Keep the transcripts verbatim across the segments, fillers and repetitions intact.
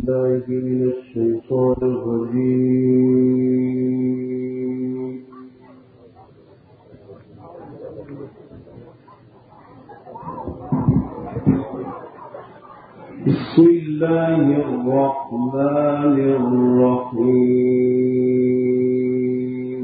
بالله من الشيطان الرجيم. بسم الله الرحمن الرحيم.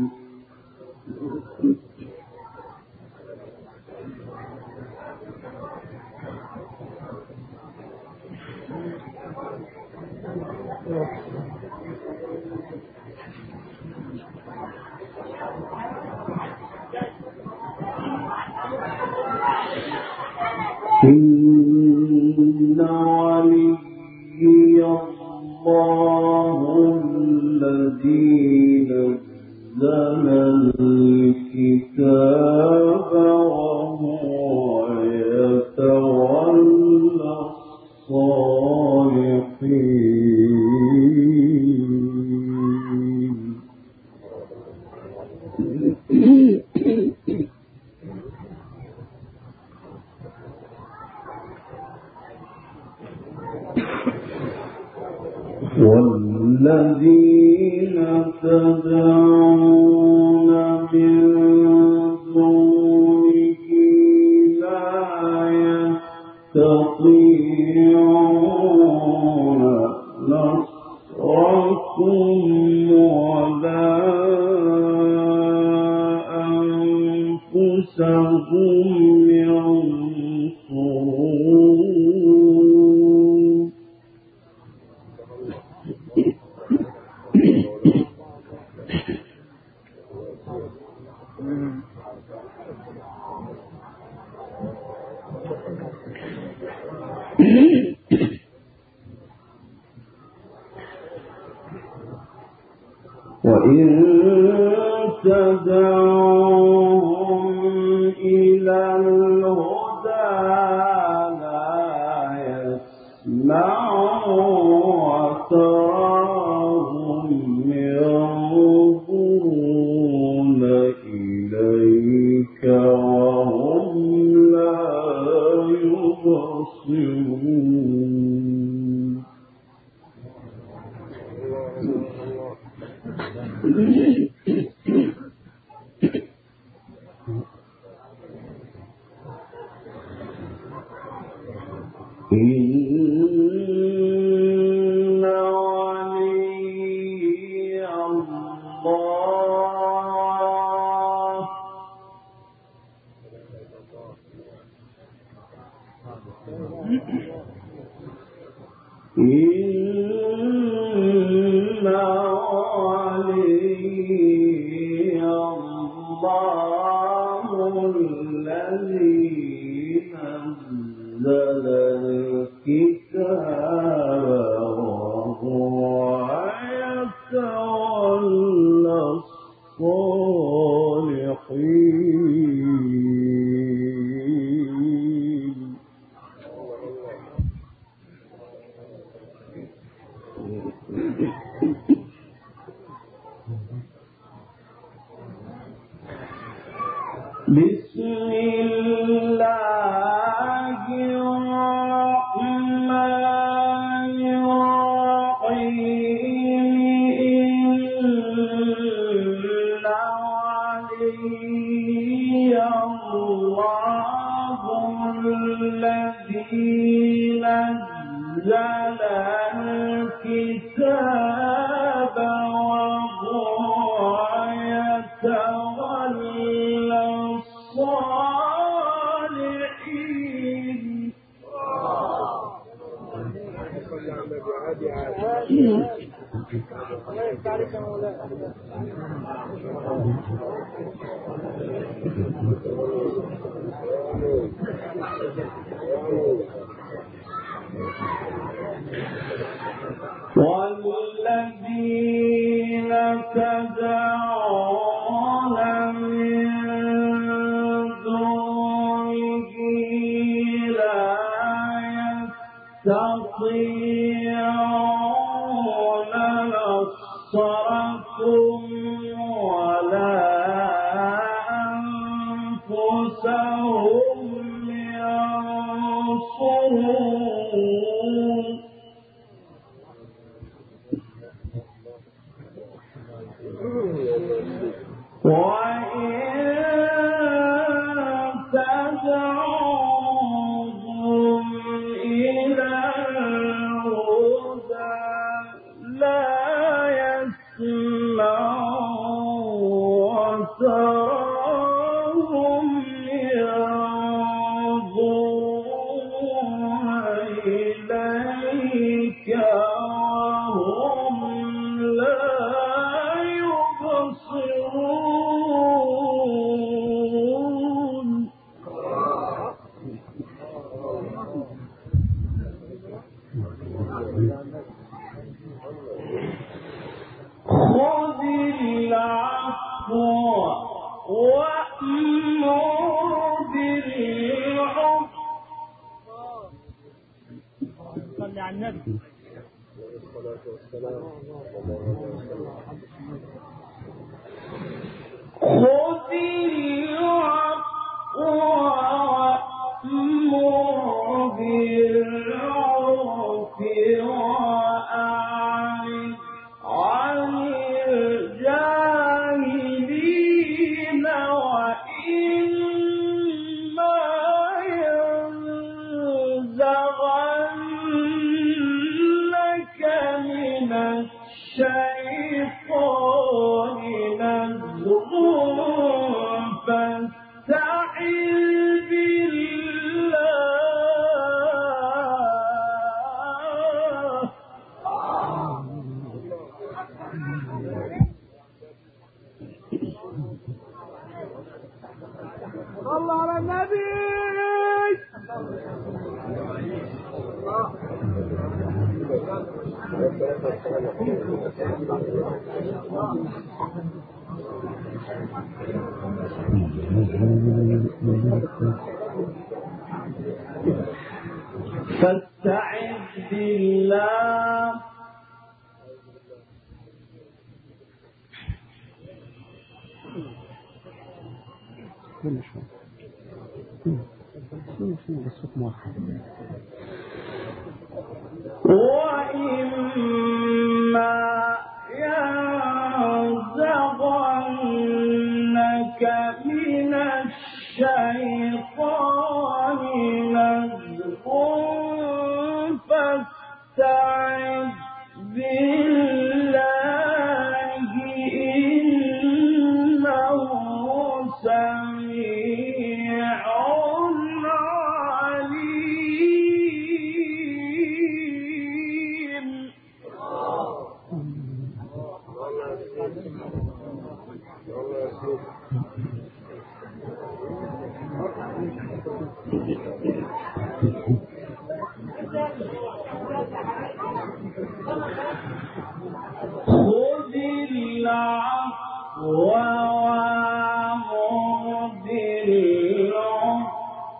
إن وليي الله الذي نزل الكتاب وهو يتولى الصالحين. والذين تدعون من دونه لا يستطيعون نصركم ولا أنفسهم ينصرون. وإن تدعوهم إلى الهدى لا يسمعوا وتراهم ينظرون إليك وهم لا يبصرون. إن وليي الله إن وليي الله الذي نزل الكتاب وهو يتولى الصالحين. بسم الله الرحمن الرحيم. إن وليي الله الذي نزل الكتاب وهو يتولى الصالحين. والذين تدعون من دونه لا يستطيعون نصركم ولا أنفسهم ينصرون. وهم لا يبصرون خذ العفو وأمر بالعرف صلي على النبي خذ العفو وأمر بالعرف وأعرض عن الجاهلين وإما ينزغنك من الشيطان نزغ فاستعذ بالله صلى على النبي فاستعذ بالله كل شوية شنو شنو بالصوت موحد وإما ينزغنك من الشيطان نزغ فاستعذ بالله إنه سميع عليم خذ العفو وأمر بالعرف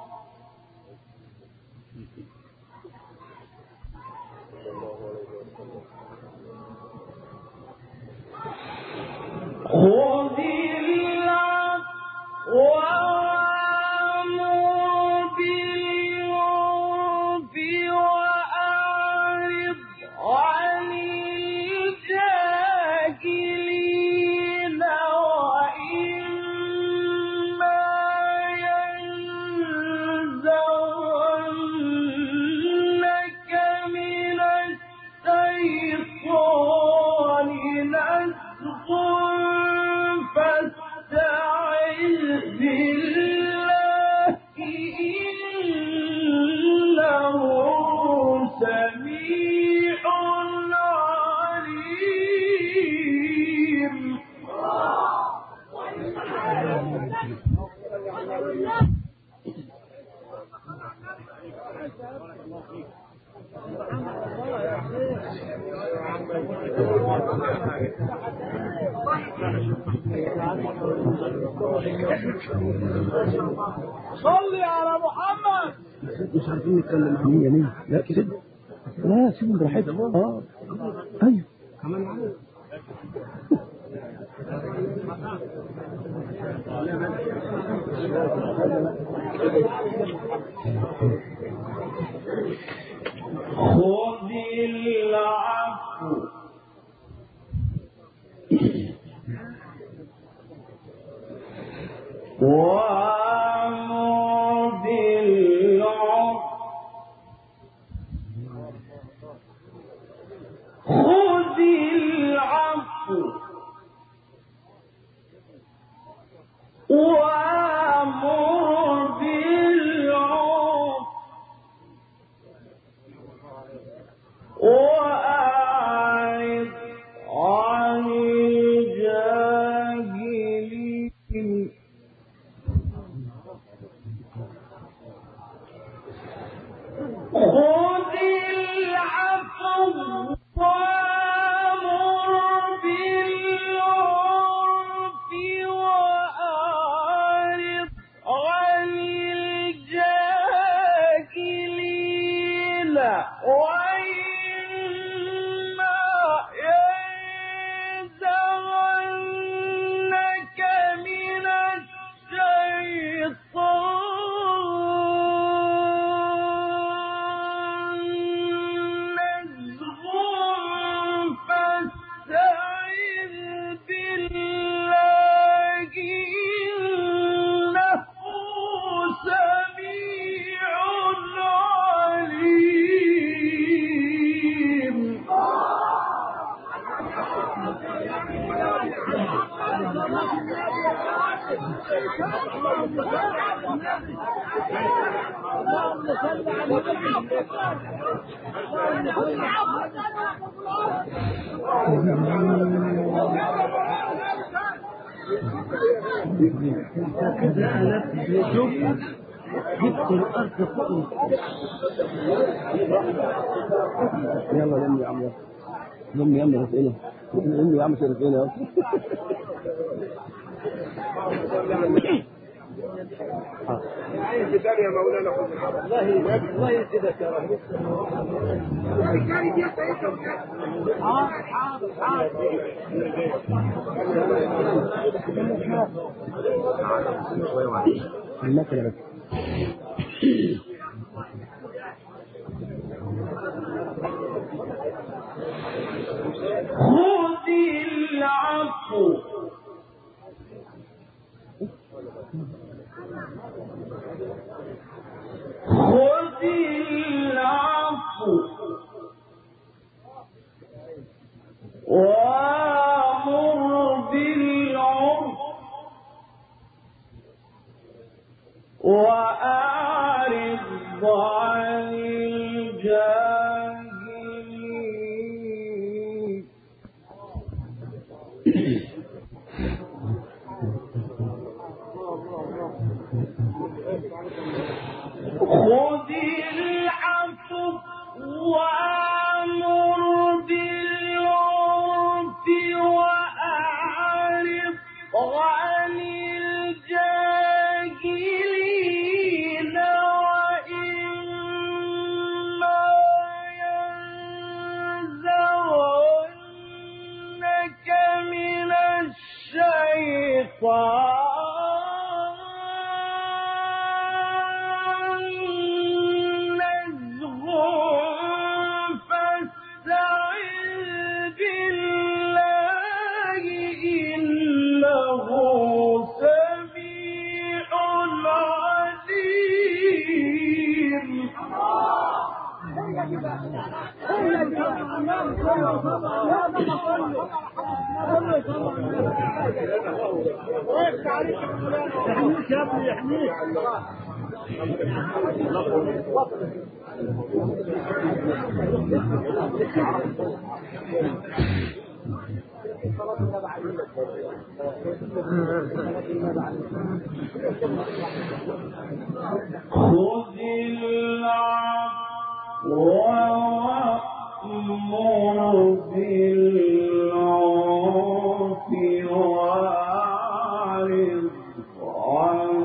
خذ العفو وأمر بالعرف وأعرض عن الجاهلين وإما ينزغنك من الشيطان نزغ فاستعذ بالله إنه سميع عليم صلي على محمد مش عارفين نتكلم عن مين مين لا كده لا سيبهم براحتهم اه ايوه كمان معانا خذ العفو وأمر بالعرف خذ العفو وأمر بالعرف وأعرض عن الجاهلين خذ العفو وأمر بالعرف وأعرض عن الجاهلين وإما ينزغنك من الشيطان نزغ فاستعذ بالله إنه سميع عليم جبت الأرض فوق. يلا لم يا عم لم يا عم رفقنا لم يا عم شرفنا عايز كتاب يا مولانا والله الله يزيدك يا رب. حاضر حاضر المكنة بس. خذ العفو خذ العفو وأمر بالعرف وأعرض عن الجاهلين خذ العفو وأمر بالعرف وأعرض عن الجاهلين وإما ينزغنك من الشيطان يحميك يا ابني يحميك. خذ العفو وأمر بالعرف وأعرض عن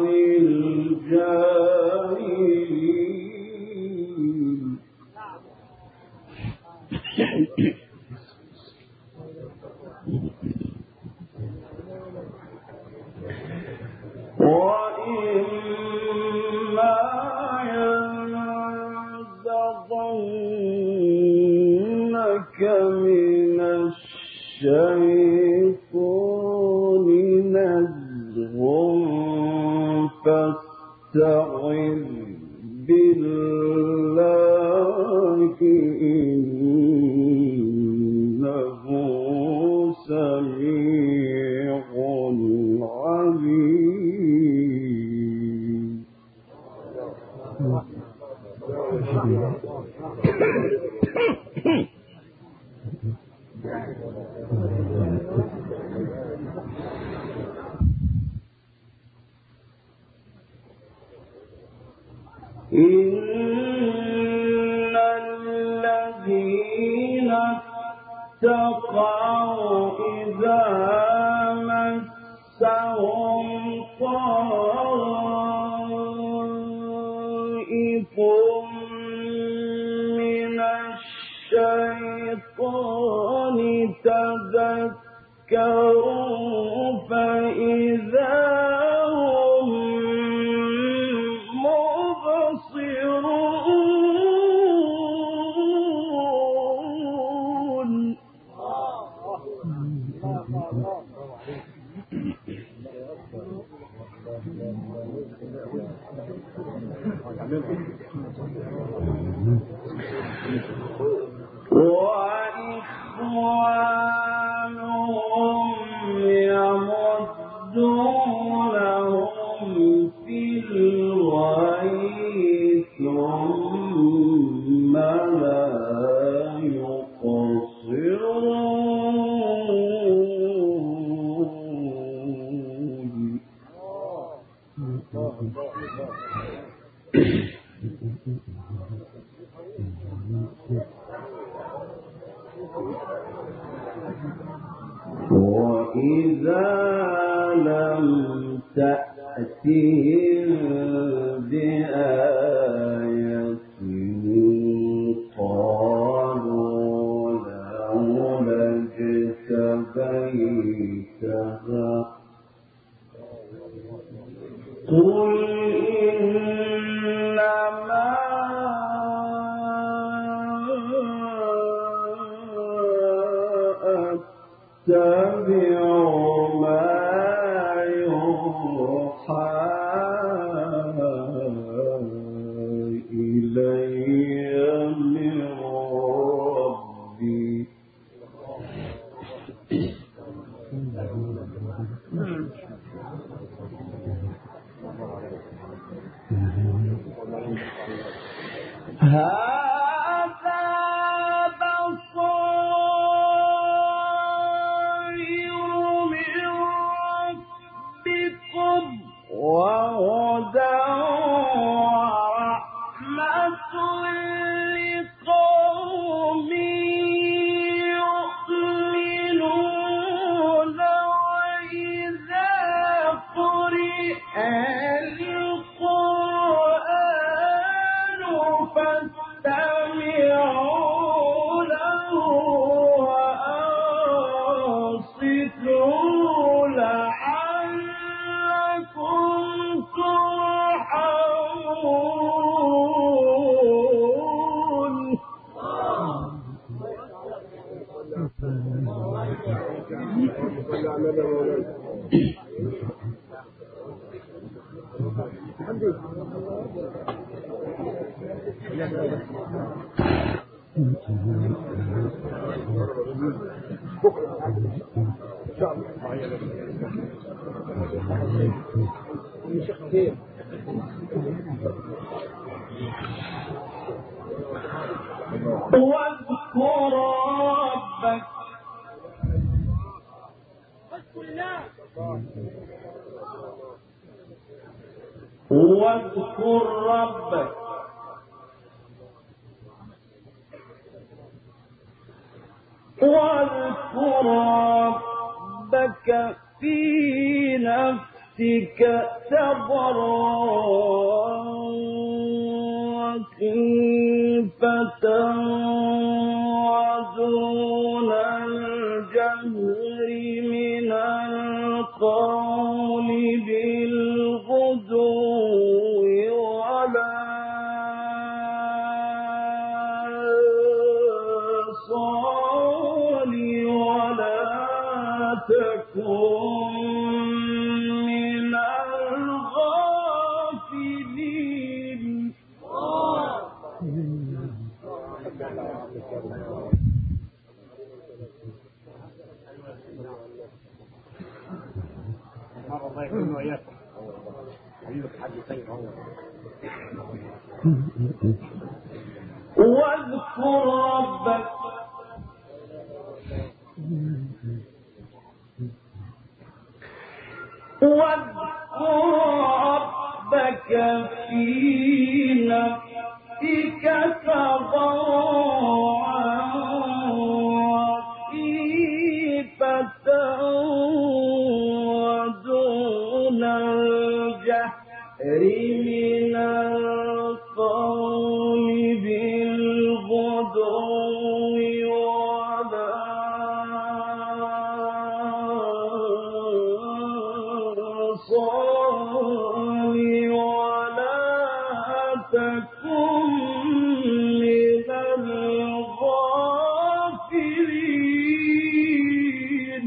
الجاهلين وإما ينزغنك من الشيطان نزغ فاستعذ بالله إنه سميع عليم. Thank you. إن الذين اتقوا إذا مسهم طائف من الشيطان تذكروا فإذا هم مبصرون. وإخوانهم يمدونهم في الغي ثم لا يقصرون. وإذا لم تأتهم بآية قالوا لولا اجتبيتها قل إنما أتبع ما يوحى إلي من ربي. هذا بصائر من ربكم وهدى ورحمة لقوم يؤمنون. وإذا قرئ القرآن فاستمعوا له وأنصتوا لعلكم ترحمون. واذكر ربك واذكر ربك واذكر ربك في نفسك تضرعا وخيفة ودون الجهر من القول بالغدو ولا صال ولا تكن من الغافلين. الله يكون وإياكم. واذكر ربك واذكر ربك في نفسك من القول بالغدو ولا صال ولا تكن من الغافلين.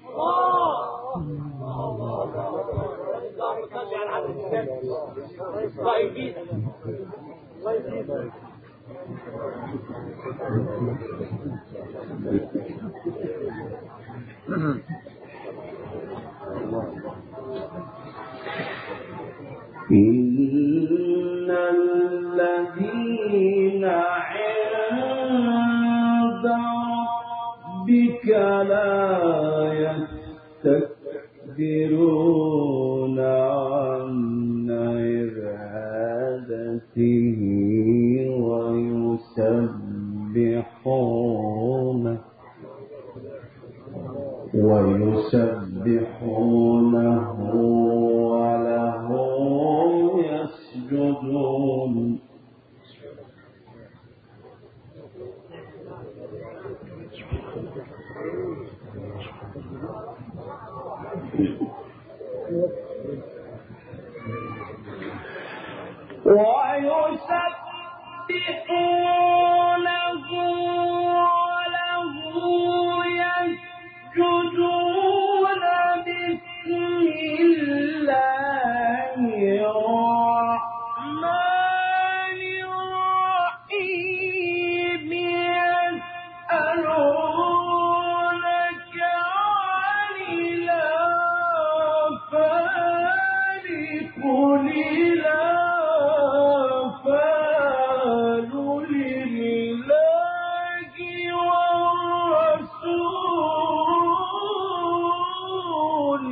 إن الذين عند ربك لا يستكبرون عن عبادته ويسبحونه ويسبحونه وله يسجدون. ويسبحونه وله يسجدون بسم الله الرحمن الرحيم يسألونك عن الأنفال قل الأنفال لله والرسول.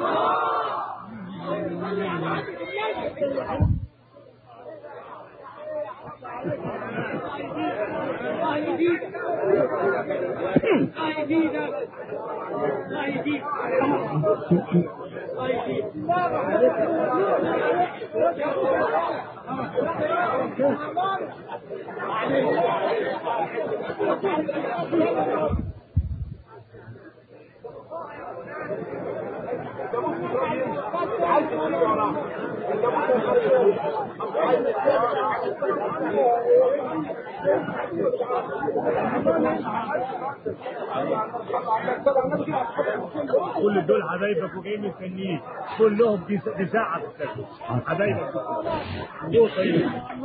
كل دول حبايبك وجايين مستنيين كلهم دي دي ساعة تستنى حبايبك دول طيب.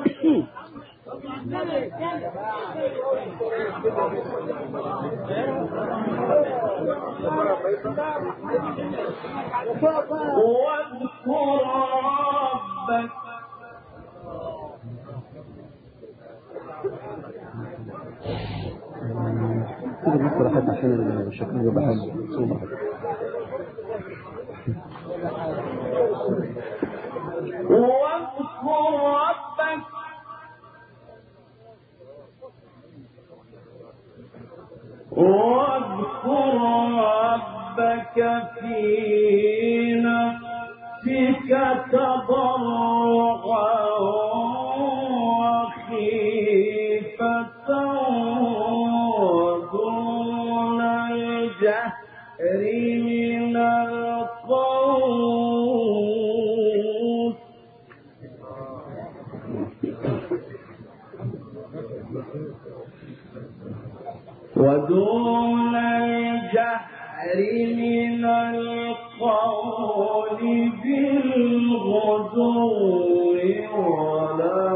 واذكر ربك كده بس راحت عشان الشكل يبقى حلو صوبة حلو. واذكر ربك واذكر ربك في نفسك تضرعا وخيفة ودون الجهر من القول ودون الجهر من القول بالغدو ولا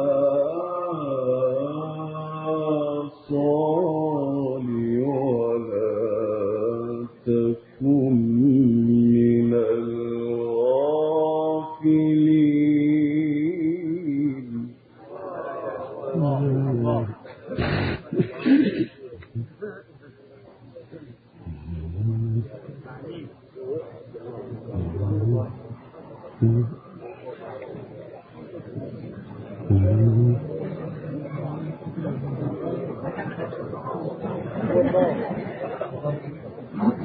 صال ولا تكن من الغافلين.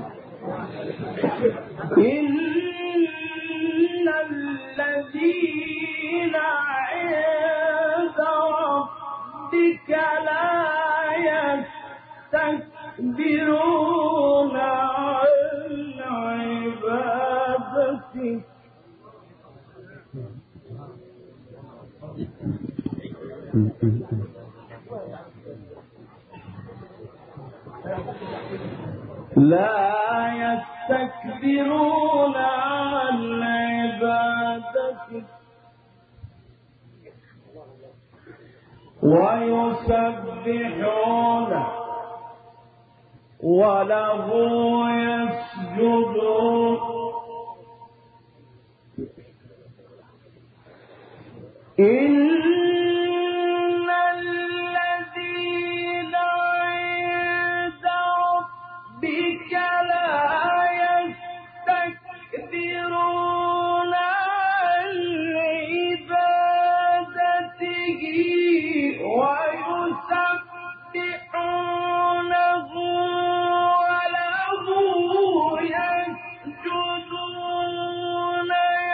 إن الذين يستكبرون عن عبادتك لا يستكبرون عن عبادتك ويسبحون وله يسجدون إن الذين عند ربك لا يستكبرون عن عبادته ويسبحونه وله يسجدون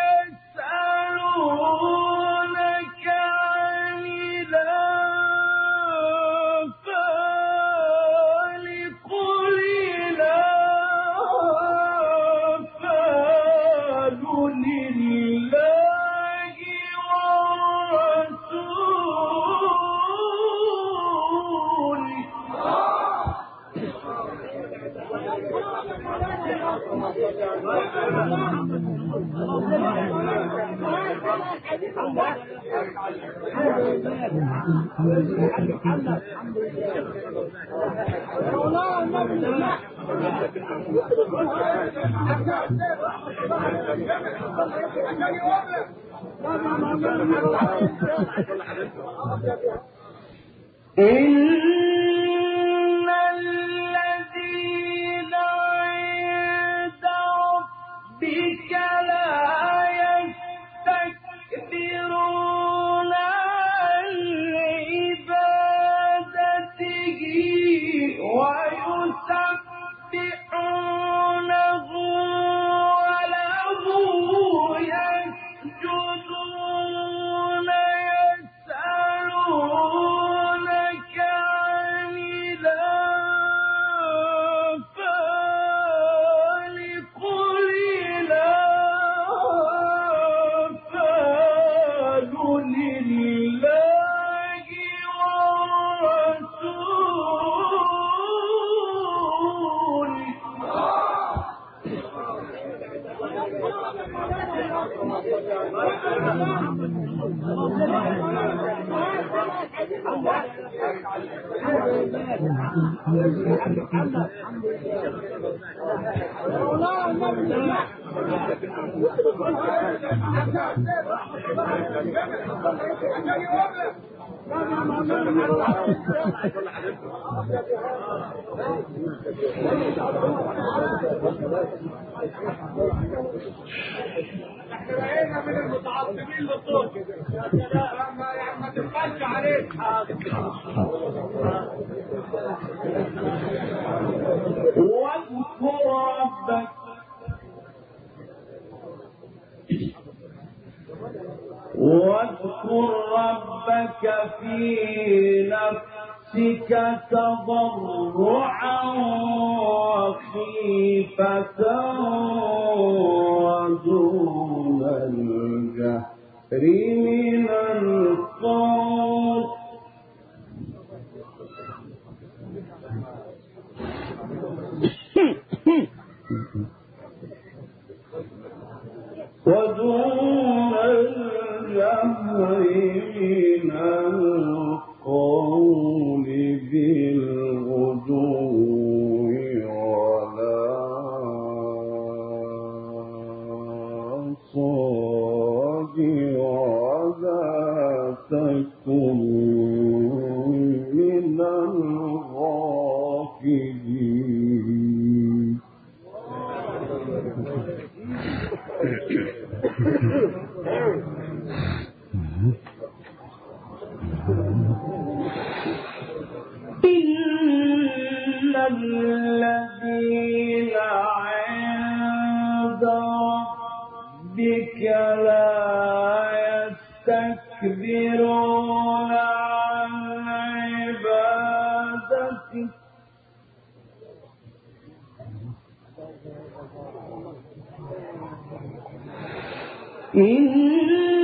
يسألونك عن الأنفال قل الأنفال لله والرسول إن الذين عند ربك لا يستكبرون عن عبادته ويسبحونه وله يسجدون يسألونك عن الأنفال قل الأنفال لله احنا بقينا من المتعصبين للصوت ما تبقاش عليك واذكر ربك واذكر ربك في نفسك تضرعا وخيفة ودون الجهر من القول ودون الجهر من القول بالغدو ولا صاد ولا تكن من الغافلين إن الذين عند ربك لا يستكبرون عن عبادته إن